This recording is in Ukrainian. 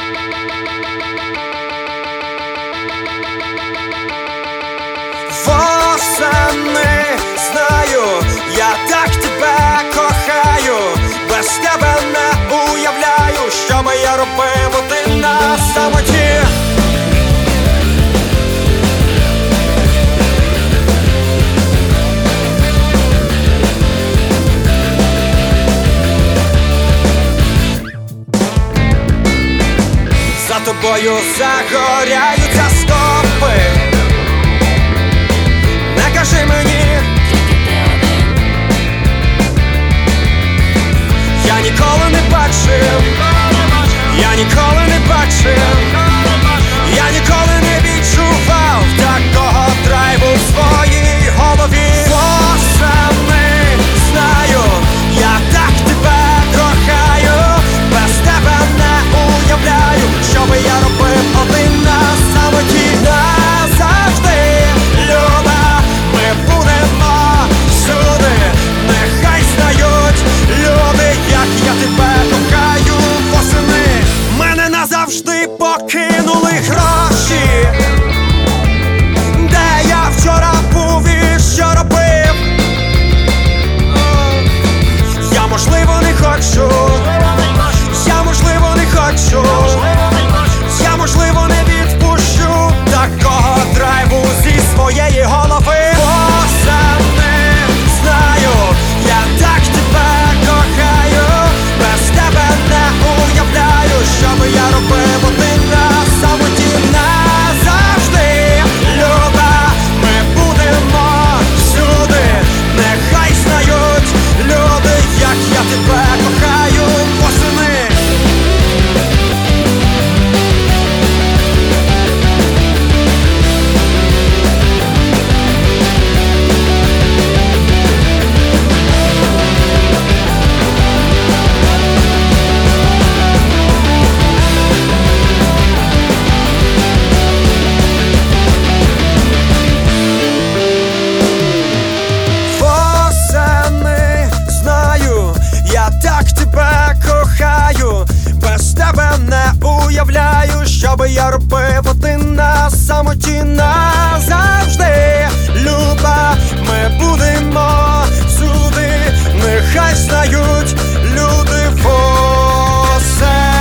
Восени, знаю, я так тебе кохаю, без тебе не уявляю, що би я робив один на самоті. За тобою загоряються стопи. Не кажи мені, я ніколи не бачив, я ніколи не бачив, я ніколи не відчував такого драйву в своїй голові. Восени, знаю, я так тебе кохаю, без тебе не уявляю, що би я робив один на самоті. Назавжди, люба, ми будемо всюди, нехай знають люди, як я тебе кохаю. Восени мене назавжди покинули гроші, де я вчора був і що робив. Я можливо не хочу, я можливо не хочу, я можливо не відпущу такого драйву зі своєї голови. Восени, знаю, я так тебе кохаю, без тебе не уявляю, що би я робив один на самоті. Назавжди, люба, ми будемо всюди, нехай знають люди, як я тебе кохаю. Восени. Восени, знаю, я так тебе кохаю, без тебе не уявляю, що би я робив один на самоті. Назавжди, люба, ми будемо всюди, нехай знають люди. Восени.